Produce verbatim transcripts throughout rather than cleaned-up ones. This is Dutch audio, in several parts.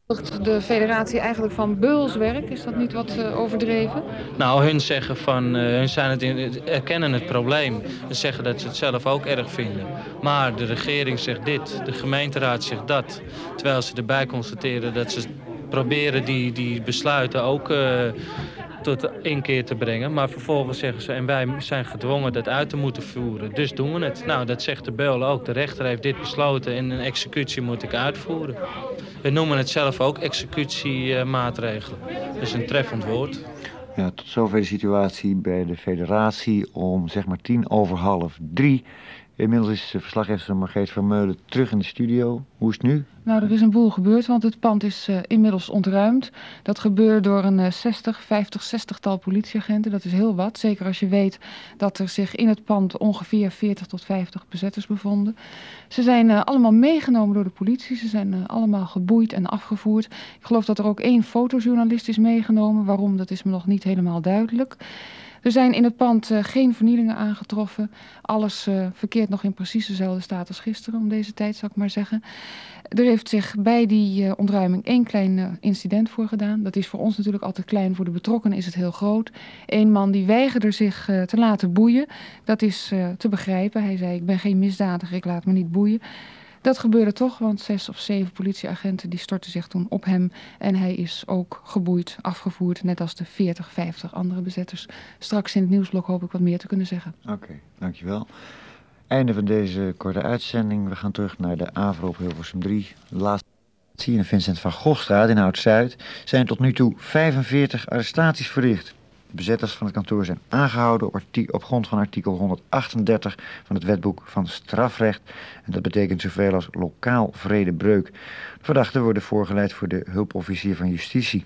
De federatie eigenlijk van beulswerk, is dat niet wat uh, overdreven? Nou, hun zeggen van, uh, hun zijn het in, erkennen het probleem. Ze zeggen dat ze het zelf ook erg vinden. Maar de regering zegt dit, de gemeenteraad zegt dat. Terwijl ze erbij constateren dat ze proberen die, die besluiten ook uh, tot inkeer te brengen. Maar vervolgens zeggen ze, en wij zijn gedwongen dat uit te moeten voeren. Dus doen we het. Nou, dat zegt de beul ook. De rechter heeft dit besloten en een executie moet ik uitvoeren. We noemen het zelf ook executiemaatregelen. Dat is een treffend woord. Ja, tot zover de situatie bij de federatie om zeg maar tien over half drie. Inmiddels is verslaggever Margreet Vermeulen terug in de studio. Hoe is het nu? Nou, er is een boel gebeurd, want het pand is uh, inmiddels ontruimd. Dat gebeurde door een uh, zestig, vijftig, zestigtal politieagenten. Dat is heel wat, zeker als je weet dat er zich in het pand ongeveer veertig tot vijftig bezetters bevonden. Ze zijn uh, allemaal meegenomen door de politie. Ze zijn uh, allemaal geboeid en afgevoerd. Ik geloof dat er ook één fotojournalist is meegenomen. Waarom, dat is me nog niet helemaal duidelijk. Er zijn in het pand uh, geen vernielingen aangetroffen. Alles uh, verkeert nog in precies dezelfde staat als gisteren, om deze tijd zou ik maar zeggen. Er heeft zich bij die uh, ontruiming één klein uh, incident voor gedaan. Dat is voor ons natuurlijk altijd klein, voor de betrokkenen is het heel groot. Eén man die weigerde zich uh, te laten boeien. Dat is uh, te begrijpen. Hij zei, ik ben geen misdadiger, ik laat me niet boeien. Dat gebeurde toch, want zes of zeven politieagenten die stortten zich toen op hem. En hij is ook geboeid, afgevoerd, net als de veertig, vijftig andere bezetters. Straks in het nieuwsblok hoop ik wat meer te kunnen zeggen. Oké, okay, dankjewel. Einde van deze korte uitzending. We gaan terug naar de AVRO op Hilversum drie. De laatste in de Vincent van Gogstraat in Oud-Zuid zijn tot nu toe vijfenveertig arrestaties verricht. De bezetters van het kantoor zijn aangehouden op, arti- op grond van artikel honderdachtendertig van het wetboek van strafrecht. En dat betekent zoveel als lokaal vredebreuk. De verdachten worden voorgeleid voor de hulpofficier van justitie.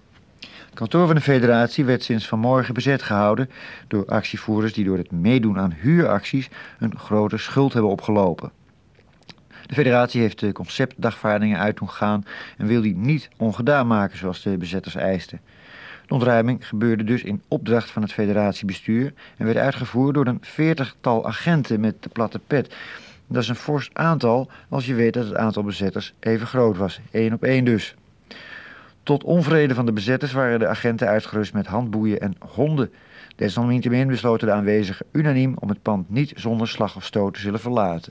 Het kantoor van de federatie werd sinds vanmorgen bezet gehouden door actievoerders die door het meedoen aan huuracties een grote schuld hebben opgelopen. De federatie heeft de conceptdagvaardingen uit doen gaan en wil die niet ongedaan maken zoals de bezetters eisten. De ontruiming gebeurde dus in opdracht van het federatiebestuur en werd uitgevoerd door een veertigtal agenten met de platte pet. Dat is een fors aantal als je weet dat het aantal bezetters even groot was, één op één dus. Tot onvrede van de bezetters waren de agenten uitgerust met handboeien en honden. Desalniettemin besloten de aanwezigen unaniem om het pand niet zonder slag of stoot te zullen verlaten.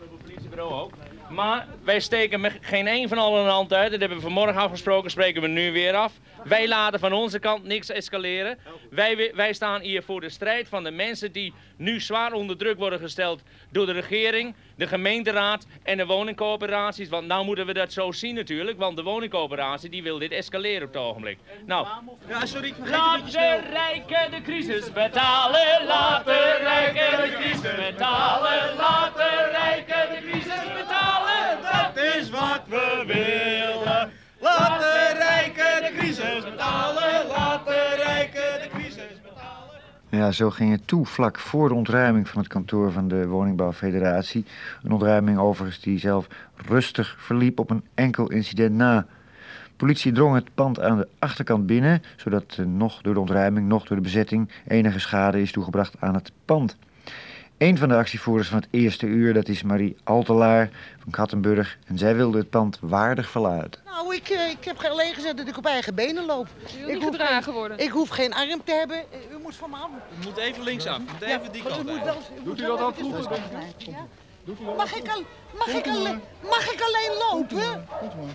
Maar wij steken met geen één van allen een hand uit. Dat hebben we vanmorgen afgesproken, spreken we nu weer af. Wij laten van onze kant niks escaleren. Wij, wij staan hier voor de strijd van de mensen die nu zwaar onder druk worden gesteld door de regering, de gemeenteraad en de woningcoöperaties. Want nou moeten we dat zo zien natuurlijk, want de woningcoöperatie die wil dit escaleren op het ogenblik. Nou, ja, sorry, laat de rijken de crisis betalen, laat de rijken de crisis betalen, laat de rijken de crisis betalen. Dat is wat we willen. Laat de rijken de crisis betalen, laat de rijken de crisis betalen. Ja, zo ging het toe vlak voor de ontruiming van het kantoor van de Woningbouwfederatie. Een ontruiming overigens die zelf rustig verliep op een enkel incident na. Politie drong het pand aan de achterkant binnen, zodat uh, nog door de ontruiming, nog door de bezetting enige schade is toegebracht aan het pand. Een van de actievoerders van het eerste uur, dat is Marie Altelaar van Kattenburg. En zij wilde het pand waardig verlaten. Nou, ik, ik heb alleen gezegd dat ik op eigen benen loop. U wil niet gedragen worden? Ik hoef geen arm te hebben. U moet van me af. U moet even linksaf. U moet even die kant uit. Doet u dat al vroeger? Mag ik, al, mag, ik alleen, mag ik alleen lopen?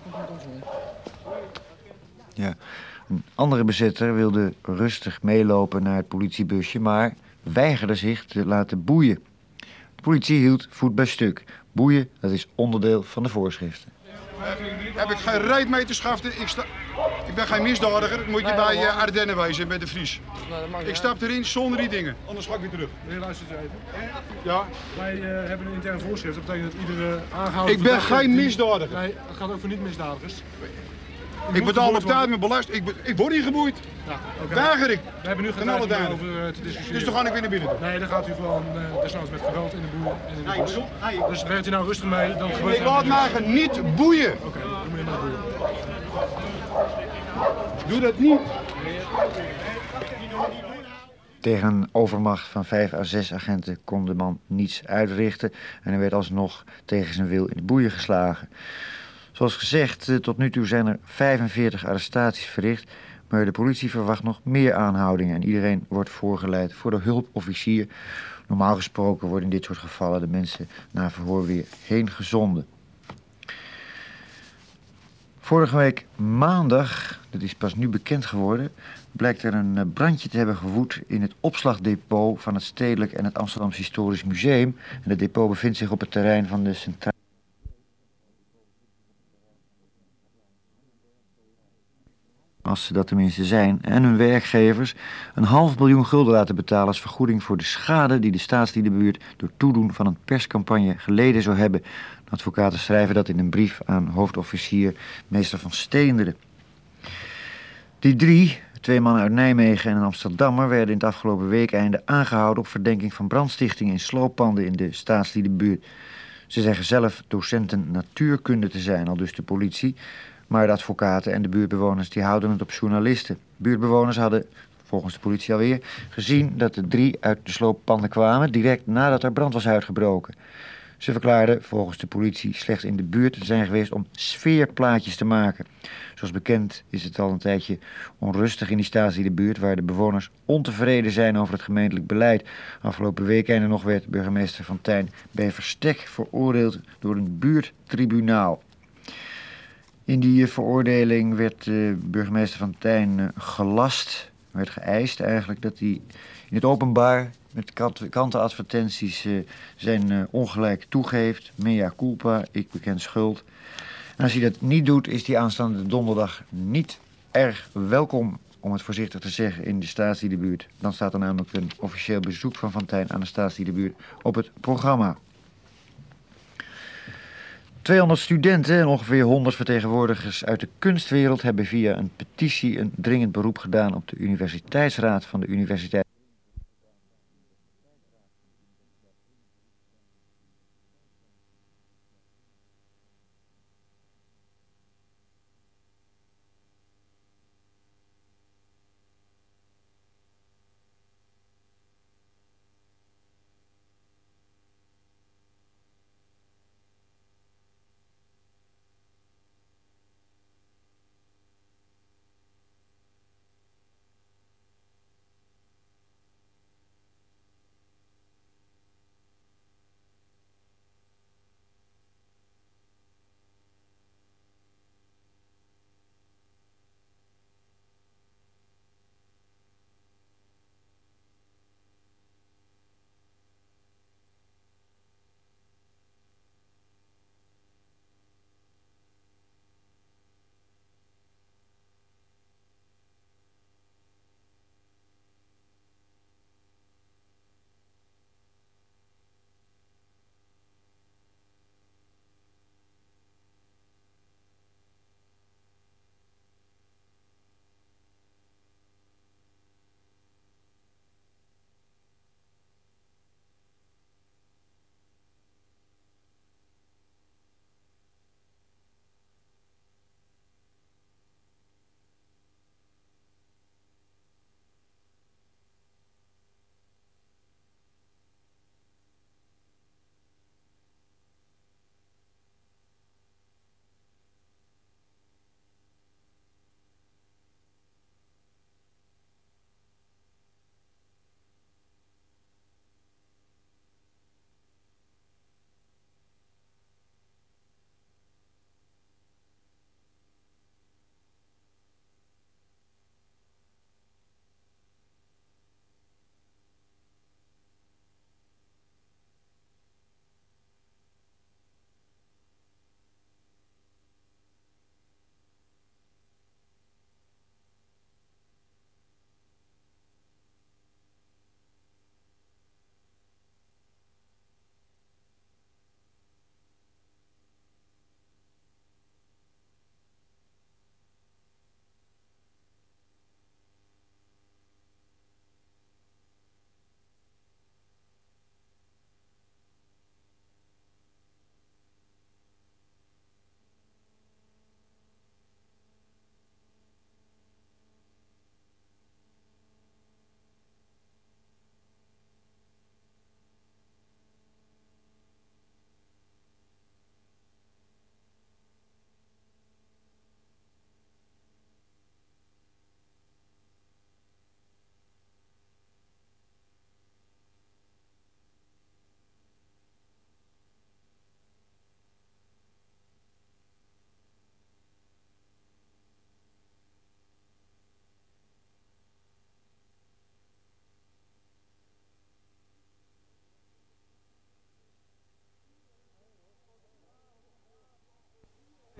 Ja, een andere bezetter wilde rustig meelopen naar het politiebusje, maar weigerde zich te laten boeien. De politie hield voet bij stuk. Boeien, dat is onderdeel van de voorschriften. Heb ik geen reet mee te schaften. Ik, sta... ik ben geen misdadiger. Dat moet je bij uh, Ardennen wezen, bij de Vries. Ik stap erin zonder die dingen. Anders ga ik weer terug. Meneer, luister eens even. Ja? Wij uh, hebben een interne voorschrift. Dat betekent dat iedere aangehouden... Ik ben geen misdadiger. Nee, dat gaat ook voor niet-misdadigers. Ik betaal op tijd mijn belasting. Ik, be... ik word niet geboeid. Ja, okay. Weiger ik. We hebben nu geen tijd om over uh, te discussiëren. Dus dan ga ik weer naar binnen. Nee, dan gaat u gewoon uh, desnoods met geweld in de boer en in de bos. Dus werkt u nou rustig mee. Dan ik laat mij niet boeien. Oké, okay, dan moet je naar de boer. Doe dat niet. Tegen een overmacht van vijf à zes agenten kon de man niets uitrichten en hij werd alsnog tegen zijn wil in de boeien geslagen. Zoals gezegd, tot nu toe zijn er vijfenveertig arrestaties verricht, maar de politie verwacht nog meer aanhoudingen en iedereen wordt voorgeleid voor de hulpofficier. Normaal gesproken worden in dit soort gevallen de mensen na verhoor weer heen gezonden. Vorige week maandag, dat is pas nu bekend geworden, blijkt er een brandje te hebben gewoed in het opslagdepot van het Stedelijk en het Amsterdamse Historisch Museum. En het depot bevindt zich op het terrein van de centrale... als ze dat tenminste zijn, en hun werkgevers een half miljoen gulden laten betalen als vergoeding voor de schade die de staatsliedenbuurt door toedoen van een perscampagne geleden zou hebben. De advocaten schrijven dat in een brief aan hoofdofficier meester van Steenderen. Die drie, twee mannen uit Nijmegen en een Amsterdammer, werden in het afgelopen weekeinde aangehouden op verdenking van brandstichting in slooppanden in de staatsliedenbuurt. Ze zeggen zelf docenten natuurkunde te zijn, aldus de politie. Maar de advocaten en de buurtbewoners die houden het op journalisten. Buurtbewoners hadden, volgens de politie alweer, gezien dat de drie uit de slooppanden kwamen direct nadat er brand was uitgebroken. Ze verklaarden volgens de politie slechts in de buurt te zijn geweest om sfeerplaatjes te maken. Zoals bekend is het al een tijdje onrustig in die staatsliedenbuurt waar de bewoners ontevreden zijn over het gemeentelijk beleid. Afgelopen weekend nog werd burgemeester Van Tijn bij verstek veroordeeld door een buurttribunaal. In die veroordeling werd uh, burgemeester Van Tijn uh, gelast, werd geëist eigenlijk dat hij in het openbaar met krantenadvertenties uh, zijn uh, ongelijk toegeeft. Mea culpa, ik beken schuld. En als hij dat niet doet, is hij aanstaande donderdag niet erg welkom, om het voorzichtig te zeggen, in de staatsliedenbuurt. Dan staat er namelijk een officieel bezoek van Van Tijn aan de staatsliedenbuurt op het programma. tweehonderd studenten en ongeveer honderd vertegenwoordigers uit de kunstwereld hebben via een petitie een dringend beroep gedaan op de universiteitsraad van de universiteit.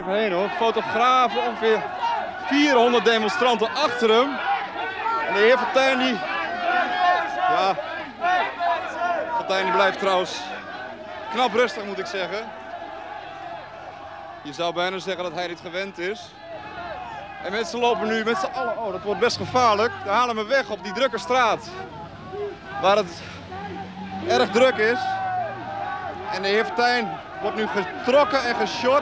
heen hoor. Fotografen, ongeveer vierhonderd demonstranten achter hem. En de heer Fontijn die... Ja, Fontijn die blijft trouwens knap rustig moet ik zeggen. Je zou bijna zeggen dat hij dit gewend is. En mensen lopen nu met z'n allen, oh dat wordt best gevaarlijk. Dan halen we weg op die drukke straat. Waar het erg druk is. En de heer Fontijn wordt nu getrokken en geshot.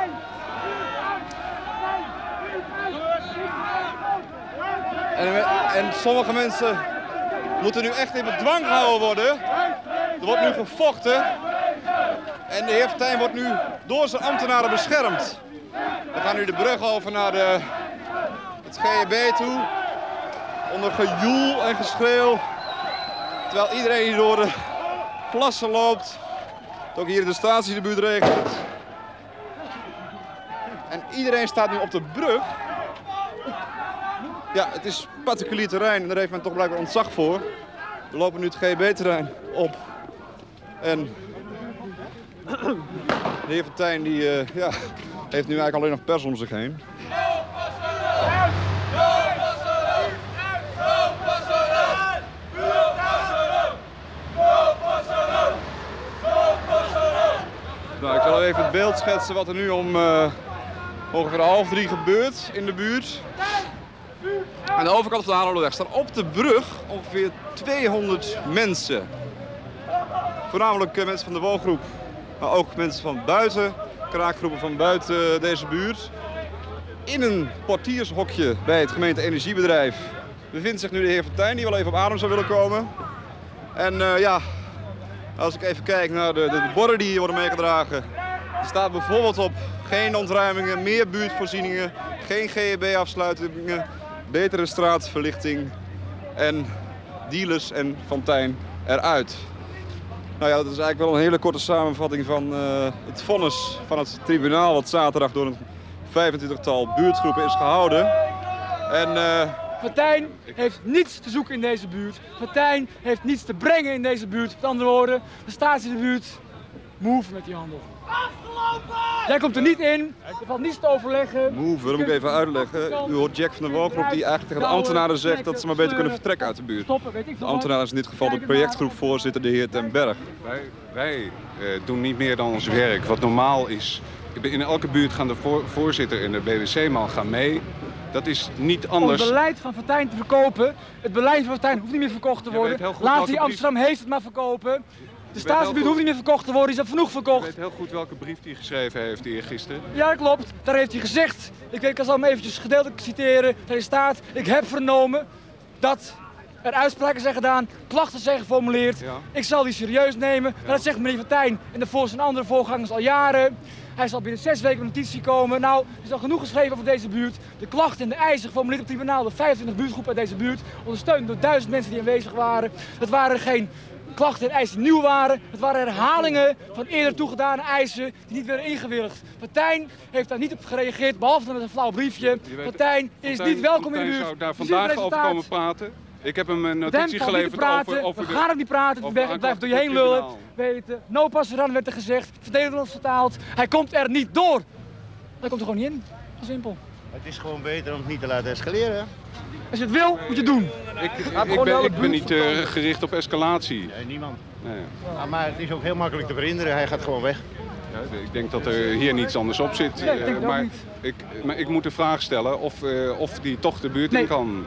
En, en sommige mensen moeten nu echt in bedwang gehouden worden. Er wordt nu gevochten. En de heer Fontijn wordt nu door zijn ambtenaren beschermd. We gaan nu de brug over naar de, het G H B toe. Onder gejoel en geschreeuw. Terwijl iedereen hier door de plassen loopt. Ook hier in de statie de buurt regent. En iedereen staat nu op de brug. Ja, het is particulier terrein en daar heeft men toch blijkbaar ontzag voor. We lopen nu het G H B-terrein op. En de heer Fontijn die, uh, ja, heeft nu eigenlijk alleen nog pers om zich heen. Nou, ik zal even het beeld schetsen wat er nu om uh, ongeveer half drie gebeurt in de buurt. Aan de overkant van de Haarlemmerweg staan op de brug ongeveer tweehonderd mensen. Voornamelijk uh, mensen van de woongroep, maar ook mensen van buiten, kraakgroepen van buiten deze buurt. In een portiershokje bij het gemeente Energiebedrijf bevindt zich nu de heer Fontijn, die wel even op adem zou willen komen. En uh, ja, als ik even kijk naar de, de borden die hier worden meegedragen. Er staat bijvoorbeeld op geen ontruimingen, meer buurtvoorzieningen, geen G H B-afsluitingen, betere straatverlichting en dealers en Fontijn eruit. Nou ja, dat is eigenlijk wel een hele korte samenvatting van uh, het vonnis van het tribunaal wat zaterdag door een vijfentwintigtal buurtgroepen is gehouden. En, uh... Fontijn heeft niets te zoeken in deze buurt. Fontijn heeft niets te brengen in deze buurt. Met andere woorden, de staat in de buurt, move met die handel. Afgelopen! Jij komt er niet in, er valt niets te overleggen. Move, dat moet ik even uitleggen. U hoort Jack van de woongroep die eigenlijk tegen de ambtenaren zegt dat ze maar beter kunnen vertrekken uit de buurt. De ambtenaar is in dit geval de projectgroepvoorzitter, de heer Ten Berg. Wij, wij uh, doen niet meer dan ons werk, wat normaal is. In elke buurt gaan de voor, voorzitter en de B W C-man gaan mee. Dat is niet anders. Om het beleid van Fontijn te verkopen. Het beleid van Fontijn hoeft niet meer verkocht te worden. Laat die Amsterdam heeft het maar verkopen. De staatsgebied hoeft niet meer verkocht te worden, is al genoeg verkocht. Ik weet heel goed welke brief hij geschreven heeft eergisteren. Ja, dat klopt. Daar heeft hij gezegd, ik, weet, ik zal hem eventjes gedeeltelijk citeren. Daarin staat, ik heb vernomen dat er uitspraken zijn gedaan, klachten zijn geformuleerd. Ja. Ik zal die serieus nemen. Ja. Dat zegt meneer Fontijn en de voor zijn andere voorgangers al jaren. Hij zal binnen zes weken een notitie komen. Nou, er is al genoeg geschreven over deze buurt. De klachten en de eisen geformuleerd op het tribunaal door vijfentwintig buurtgroepen uit deze buurt. Ondersteund door duizend mensen die aanwezig waren. Het waren geen klachten en eisen die nieuw waren. Het waren herhalingen van eerder toegedane eisen die niet werden ingewilligd. Fontijn heeft daar niet op gereageerd, behalve met een flauw briefje. Fontijn is Fontijn, niet welkom Fontijn in de buurt. Zou daar vandaag over komen praten. Ik heb hem een notitie geleverd over, over We de... gaan ook niet praten, ik blijf door je heen lullen. Weten. No passeran werd er gezegd, verdedigen ons vertaald. Hij komt er niet door. Hij komt er gewoon niet in. Zo simpel. Het is gewoon beter om het niet te laten escaleren. Als je het wil, moet je het doen. Ik, ik, ik ben, ik ben niet uh, gericht op escalatie. Nee, niemand. Nee. Ja, maar het is ook heel makkelijk te verhinderen, hij gaat gewoon weg. Ja, ik denk dat er hier niets anders op zit. Nee, ik denk het maar, ook niet. Ik, maar ik moet de vraag stellen of, uh, of die toch de buurt nee. in kan.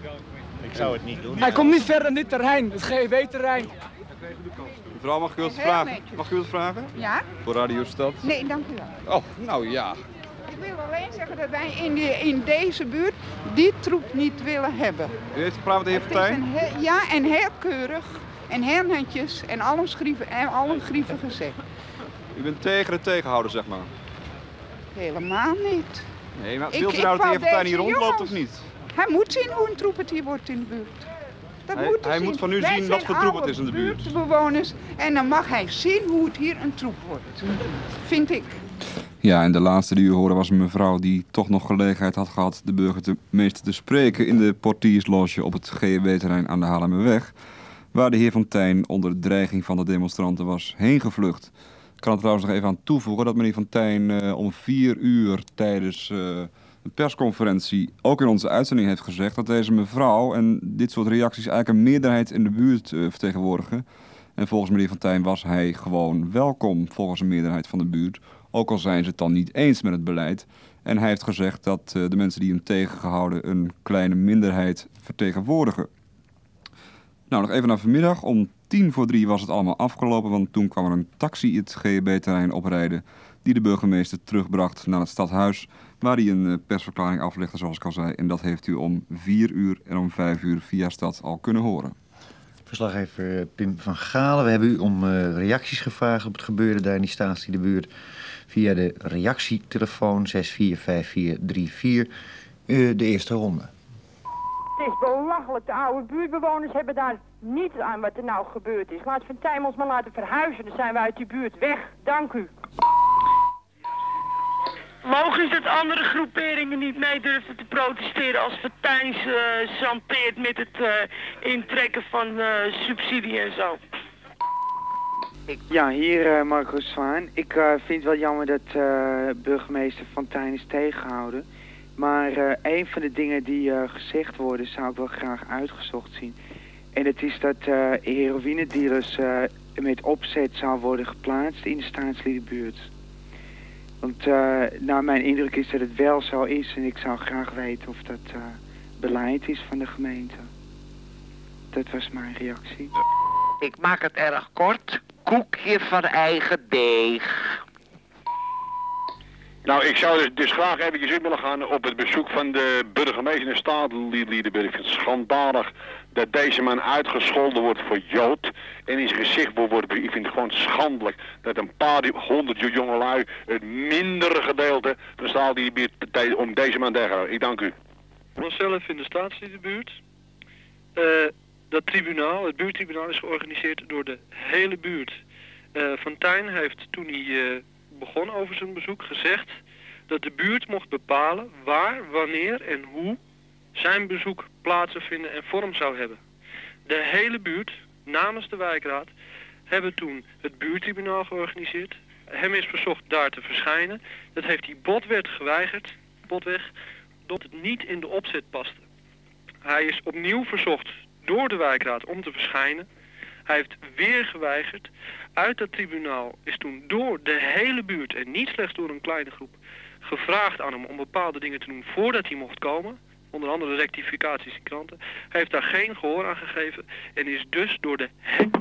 Ik zou het niet doen. Hij komt niet verder dan dit terrein, het G H B-terrein. Mevrouw, mag ik u wat vragen? Mag ik u wat vragen? Ja? Voor Radio Stad? Nee, dank u wel. Oh, nou ja. Ik wil alleen zeggen dat wij in, die, in deze buurt die troep niet willen hebben. U heeft gepraat met de heer Fontijn? He, ja, en heel keurig en heel netjes en allen grieven, en allen grieven gezegd. U bent tegen de tegenhouder, zeg maar? Helemaal niet. Nee, maar wilt u nou dat de heer Fontijn hier rondloopt jongens, of niet? Hij moet zien hoe een troep het hier wordt in de buurt. Dat hij moet hij zien. moet van u Wij zien wat voor troep het is in de buurt. Buurtbewoners en dan mag hij zien hoe het hier een troep wordt. Vind ik. Ja, en de laatste die u hoorde was een mevrouw die toch nog gelegenheid had gehad de burgemeester te spreken in de portiersloge op het G H B-terrein aan de Haarlemmerweg, waar de heer Fontijn onder dreiging van de demonstranten was heen gevlucht. kan er trouwens nog even aan toevoegen dat meneer Fontijn uh, om vier uur tijdens uh, een persconferentie ook in onze uitzending heeft gezegd dat deze mevrouw en dit soort reacties eigenlijk een meerderheid in de buurt uh, vertegenwoordigen. En volgens meneer Fontijn was hij gewoon welkom volgens een meerderheid van de buurt, ook al zijn ze het dan niet eens met het beleid. En hij heeft gezegd dat uh, de mensen die hem tegengehouden een kleine minderheid vertegenwoordigen. Nou, nog even naar vanmiddag. Om tien voor drie was het allemaal afgelopen, want toen kwam er een taxi het G H B-terrein oprijden die de burgemeester terugbracht naar het stadhuis, waar hij een uh, persverklaring aflegde, zoals ik al zei. En dat heeft u om vier uur en om vijf uur via Stad al kunnen horen. Verslaggever Pim van Galen, we hebben u om uh, reacties gevraagd op het gebeurde daar in die Staatsliedenbuurt via de reactietelefoon zes vier vijf vier drie vier, uh, de eerste ronde. Het is belachelijk, de oude buurtbewoners hebben daar niets aan wat er nou gebeurd is. Laat Fontijn ons maar laten verhuizen, dan zijn we uit die buurt weg. Dank u. Logisch dat andere groeperingen niet mee durfden te protesteren als Fontijn uh, chanteert met het uh, intrekken van uh, subsidie en zo. Ja, hier uh, Marco Zwaan. Ik uh, vind het wel jammer dat uh, burgemeester Fontijn is tegengehouden. Maar uh, een van de dingen die uh, gezegd worden zou ik wel graag uitgezocht zien. En het is dat uh, heroïnedealers uh, met opzet zou worden geplaatst in de Staatsliedenbuurt. Want uh, nou, mijn indruk is dat het wel zo is en ik zou graag weten of dat uh, beleid is van de gemeente. Dat was mijn reactie. Ik maak het erg kort. Koekje van eigen deeg. Nou, ik zou dus, dus graag eventjes in willen gaan op het bezoek van de burgemeester in de Staatsliedenbuurt. Ik vind het schandalig dat deze man uitgescholden wordt voor Jood en in zijn gezicht wordt. Ik vind het gewoon schandelijk dat een paar honderd jongelui het mindere gedeelte van de Staatsliedenbuurt om deze man te houden. Ik dank u. Onszelf in de Staatsliedenbuurt. Uh, dat tribunaal, het buurttribunaal, is georganiseerd door de hele buurt. Uh, Fontijn heeft toen hij uh, begon over zijn bezoek gezegd dat de buurt mocht bepalen waar, wanneer en hoe zijn bezoek plaats zou vinden en vorm zou hebben. De hele buurt, namens de wijkraad, hebben toen het buurttribunaal georganiseerd. Hem is verzocht daar te verschijnen. Dat heeft hij botweg geweigerd, botweg, dat het niet in de opzet paste. Hij is opnieuw verzocht door de wijkraad om te verschijnen. Hij heeft weer geweigerd. Uit dat tribunaal is toen door de hele buurt, en niet slechts door een kleine groep, gevraagd aan hem om bepaalde dingen te doen voordat hij mocht komen. Onder andere rectificaties in kranten. Hij heeft daar geen gehoor aan gegeven en is dus door de...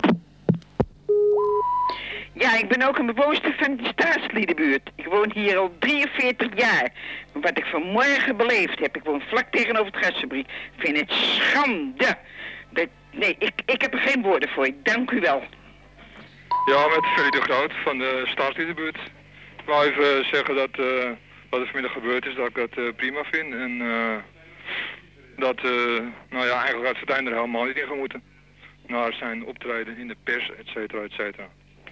Ja, ik ben ook een bewoonster van de Staatsliedenbuurt. Ik woon hier al drieënveertig jaar. Maar wat ik vanmorgen beleefd heb, ik woon vlak tegenover het gasfabriek, vind het schande. Dat, nee, ik, ik heb er geen woorden voor. Ik dank u wel. Ja, met Ferry de Groot van de Staatsliedenbuurt. Ik wou even zeggen dat uh, wat er vanmiddag gebeurd is, dat ik dat uh, prima vind. En uh, dat, uh, nou ja, eigenlijk had Fontijn er helemaal niet in gemoeten. Naar zijn optreden in de pers, et cetera, et cetera.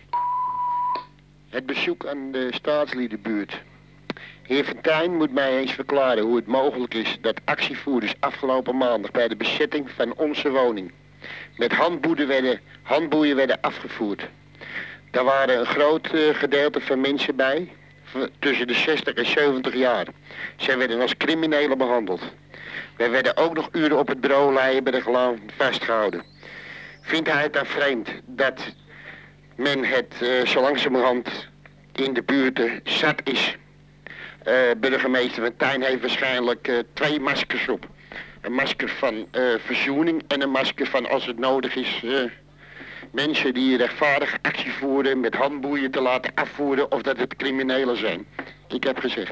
Het bezoek aan de Staatsliedenbuurt. Heer Fontijn moet mij eens verklaren hoe het mogelijk is dat actievoerders afgelopen maandag bij de bezetting van onze woning met handboeien werden, handboeien werden afgevoerd. Daar waren een groot uh, gedeelte van mensen bij, tussen de zestig en zeventig jaar. Zij werden als criminelen behandeld. Wij werden ook nog uren op het bureau Leijenberglaan vastgehouden. Vindt hij het dan vreemd dat men het uh, zo langzamerhand in de buurten zat is? Uh, burgemeester Fontijn heeft waarschijnlijk uh, twee maskers op. Een masker van uh, verzoening en een masker van als het nodig is uh, mensen die rechtvaardig actie voeren met handboeien te laten afvoeren of dat het criminelen zijn. Ik heb gezegd.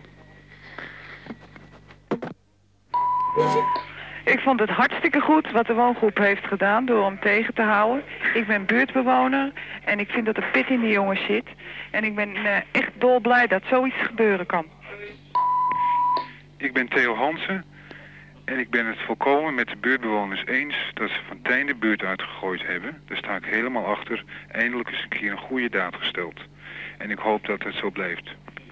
Ik vond het hartstikke goed wat de woongroep heeft gedaan door hem tegen te houden. Ik ben buurtbewoner en ik vind dat er pit in die jongens zit. En ik ben uh, echt dolblij dat zoiets gebeuren kan. Ik ben Theo Hansen en ik ben het volkomen met de buurtbewoners eens dat ze Fontijn de buurt uitgegooid hebben. Daar sta ik helemaal achter. Eindelijk is een keer een goede daad gesteld. En ik hoop dat het zo blijft.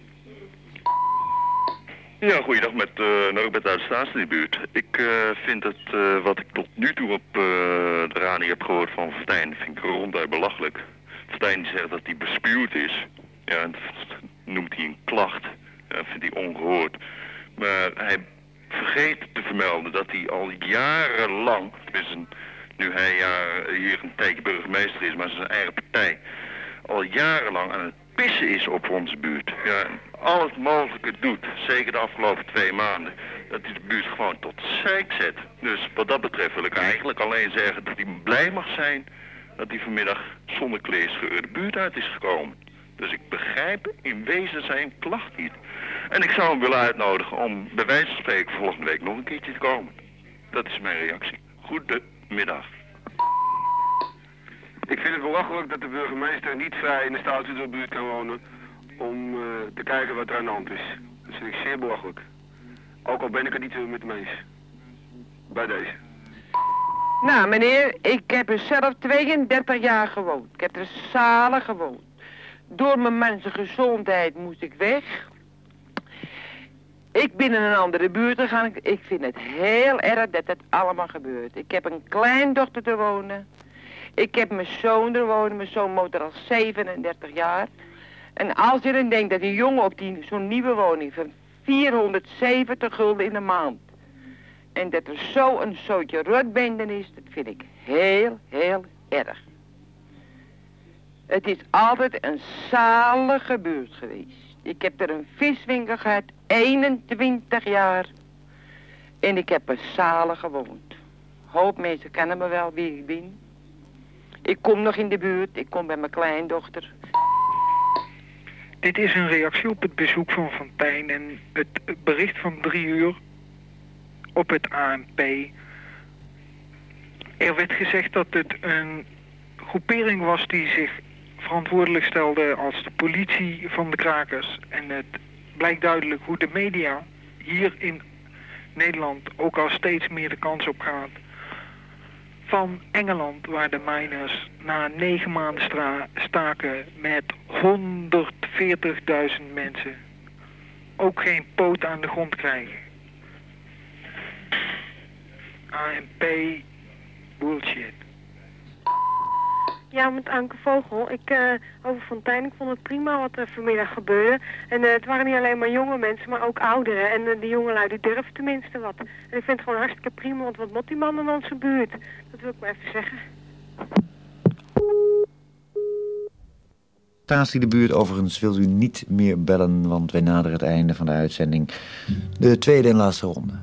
Ja, goeiedag met uh, Norbert uit de Staatsliedenbuurt. Ik uh, vind het, uh, wat ik tot nu toe op uh, de radio heb gehoord van Fontijn, vind ik ronduit belachelijk. Fontijn die zegt dat hij bespuwd is. Ja, dat noemt hij een klacht. Dat vindt hij ongehoord. Maar hij vergeet te vermelden dat hij al jarenlang, dus nu hij ja, hier een tijdje burgemeester is, maar zijn eigen partij, al jarenlang aan het pissen is op onze buurt. Ja, al het mogelijke doet, zeker de afgelopen twee maanden, dat hij de buurt gewoon tot zeik zet. Dus wat dat betreft wil ik eigenlijk alleen zeggen dat hij blij mag zijn dat hij vanmiddag zonder kleerscheur de buurt uit is gekomen. Dus ik begrijp in wezen zijn klacht niet. En ik zou hem willen uitnodigen om bij wijze van spreken volgende week nog een keertje te komen. Dat is mijn reactie. Goedemiddag. Ik vind het belachelijk dat de burgemeester niet vrij in de Staatsbuurt kan wonen om uh, te kijken wat er aan de hand is. Dat vind ik zeer belachelijk. Ook al ben ik het niet met hem eens. Bij deze. Nou meneer, ik heb er zelf tweeëndertig jaar gewoond. Ik heb er zalig gewoond. Door mijn mensengezondheid moest ik weg. Ik ben in een andere buurt gegaan. Ik vind het heel erg dat het allemaal gebeurt. Ik heb een kleindochter te wonen. Ik heb mijn zoon er wonen. Mijn zoon woont er al zevenendertig jaar. En als je dan denkt dat een jongen op die zo'n nieuwe woning van vierhonderdzeventig gulden in de maand. En dat er zo een zootje rotbenden is, dat vind ik heel, heel erg. Het is altijd een zalige buurt geweest. Ik heb er een viswinkel gehad, eenentwintig jaar. En ik heb er zalig gewoond. Hoop mensen kennen me wel wie ik ben. Ik kom nog in de buurt, ik kom bij mijn kleindochter. Dit is een reactie op het bezoek van Fontijn en het bericht van drie uur op het A N P. Er werd gezegd dat het een groepering was die zich verantwoordelijk stelde als de politie van de krakers. En het blijkt duidelijk hoe de media hier in Nederland ook al steeds meer de kans op gaat. Van Engeland, waar de miners na negen maanden stra- staken met honderdveertigduizend mensen ook geen poot aan de grond krijgen. A N P bullshit. Ja, met Anke Vogel. Ik, uh, over Fontijn, ik vond het prima wat er vanmiddag gebeurde. En uh, het waren niet alleen maar jonge mensen, maar ook ouderen. En uh, die jongelui, die durven tenminste wat. En ik vind het gewoon hartstikke prima, want wat moet die man in onze buurt? Dat wil ik maar even zeggen. Staatsliedenbuurt, overigens wilt u niet meer bellen, want wij naderen het einde van de uitzending. De tweede en laatste ronde.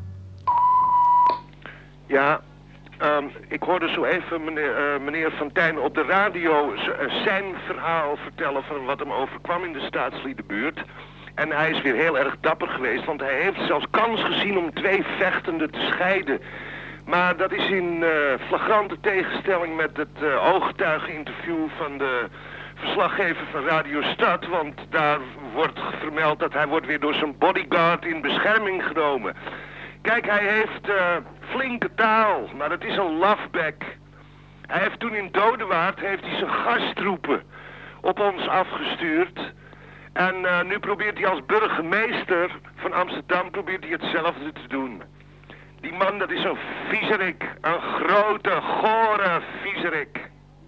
Ja, um, ik hoorde zo even meneer, uh, meneer Fontijn op de radio z- uh, zijn verhaal vertellen van wat hem overkwam in de Staatsliedenbuurt. En hij is weer heel erg dapper geweest, want hij heeft zelfs kans gezien om twee vechtenden te scheiden. Maar dat is in uh, flagrante tegenstelling met het uh, ooggetuigeninterview van de verslaggever van Radio Stad, want daar wordt vermeld dat hij wordt weer door zijn bodyguard in bescherming genomen. Kijk, hij heeft uh, flinke taal, maar het is een lafbek. Hij heeft toen in Dodewaard heeft hij zijn gastroepen op ons afgestuurd. En uh, nu probeert hij als burgemeester van Amsterdam probeert hij hetzelfde te doen. Die man, dat is een viezerik, een grote, gore viezerik.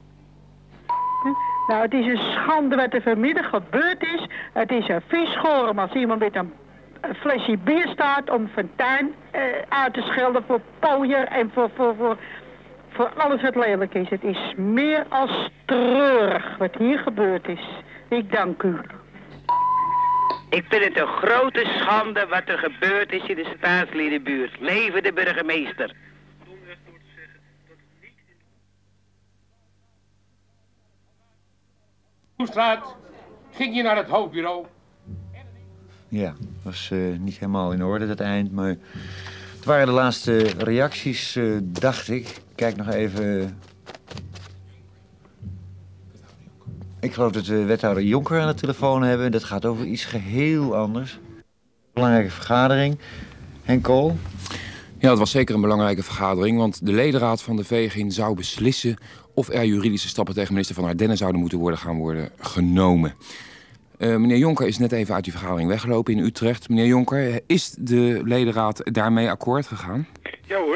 Nou, het is een schande wat er vanmiddag gebeurd is. Het is een vieschorum als iemand met een flesje bier staat om Fontijn uh, uit te schelden voor pooier en voor, voor, voor, voor alles wat lelijk is. Het is meer als treurig wat hier gebeurd is. Ik dank u. Ik vind het een grote schande wat er gebeurd is in de Staatsliedenbuurt. Leven de burgemeester. Straat ging je naar het hoofdbureau. Ja, dat was uh, niet helemaal in orde, dat eind, maar het waren de laatste reacties, uh, dacht ik. Kijk nog even. Ik geloof dat we wethouder Jonker aan de telefoon hebben. Dat gaat over iets geheel anders. Belangrijke vergadering. Henk Kool. Ja, het was zeker een belangrijke vergadering, want de ledenraad van de V G I N zou beslissen of er juridische stappen tegen minister Van Ardenne zouden moeten worden gaan worden genomen. Uh, meneer Jonker is net even uit die vergadering weggelopen in Utrecht. Meneer Jonker, is de ledenraad daarmee akkoord gegaan? Ja hoor.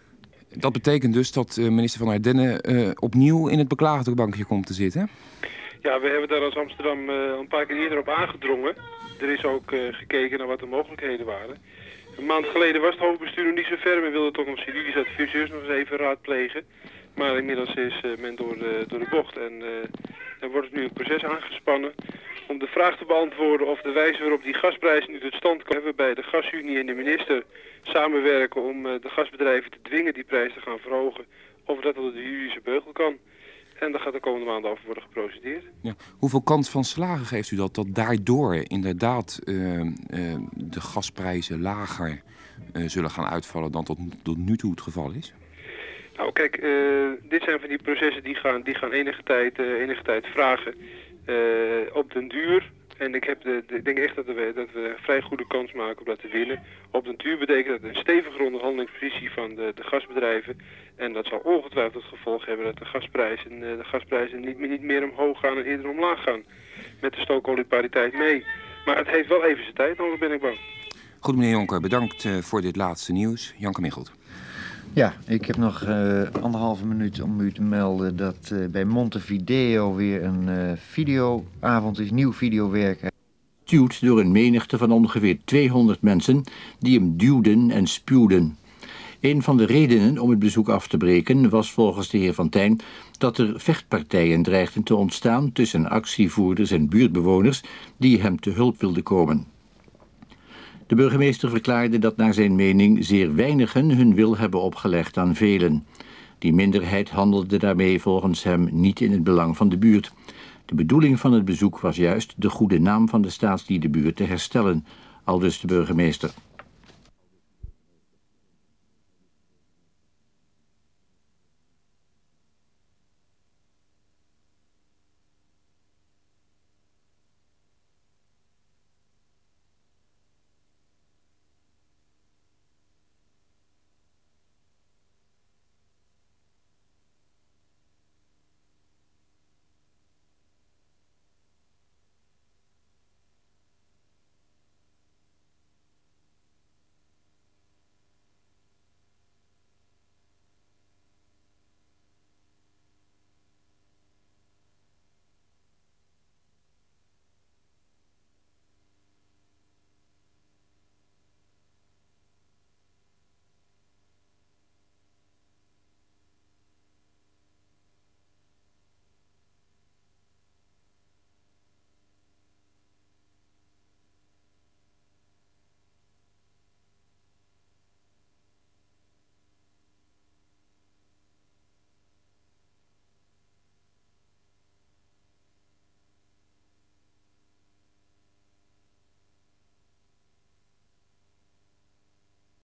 Dat betekent dus dat uh, minister Van Ardenne uh, opnieuw in het beklaagdenbankje komt te zitten? Ja, we hebben daar als Amsterdam uh, een paar keer eerder op aangedrongen. Er is ook uh, gekeken naar wat de mogelijkheden waren. Een maand geleden was het hoofdbestuur nog niet zo ver. Men wilde toch nog juridische adviseurs nog eens even raadplegen. Maar inmiddels is uh, men door de, door de bocht. En uh, er wordt nu een proces aangespannen om de vraag te beantwoorden of de wijze waarop die gasprijzen nu tot stand komen. We bij de gasunie en de minister samenwerken om uh, de gasbedrijven te dwingen die prijs te gaan verhogen. Of dat door de juridische beugel kan. En daar gaat de komende maanden over worden geprocedeerd. Ja. Hoeveel kans van slagen geeft u dat dat daardoor inderdaad uh, uh, de gasprijzen lager uh, zullen gaan uitvallen dan tot, tot nu toe het geval is? Nou kijk, uh, dit zijn van die processen die gaan, die gaan enige, tijd, uh, enige tijd vragen uh, op den duur. En ik heb de, de, ik denk echt dat we, dat we een vrij goede kans maken om dat te winnen. Op den duur betekent dat een stevige onderhandelingspositie van de, de gasbedrijven. En dat zal ongetwijfeld het gevolg hebben dat de gasprijzen, uh, de gasprijzen niet, niet meer omhoog gaan en eerder omlaag gaan. Met de stookoliepariteit mee. Maar het heeft wel even zijn tijd nodig, ben ik bang. Goed, meneer Jonker, bedankt uh, voor dit laatste nieuws. Janke Michelt. Ja, ik heb nog uh, anderhalve minuut om u te melden dat uh, bij Montevideo weer een uh, videoavond is, nieuw videowerk. Stuwd door een menigte van ongeveer tweehonderd mensen die hem duwden en spuwden. Een van de redenen om het bezoek af te breken was volgens de heer Van Tijn dat er vechtpartijen dreigden te ontstaan tussen actievoerders en buurtbewoners die hem te hulp wilden komen. De burgemeester verklaarde dat naar zijn mening zeer weinigen hun wil hebben opgelegd aan velen. Die minderheid handelde daarmee volgens hem niet in het belang van de buurt. De bedoeling van het bezoek was juist de goede naam van de staatsliedenbuurt te herstellen, aldus de burgemeester.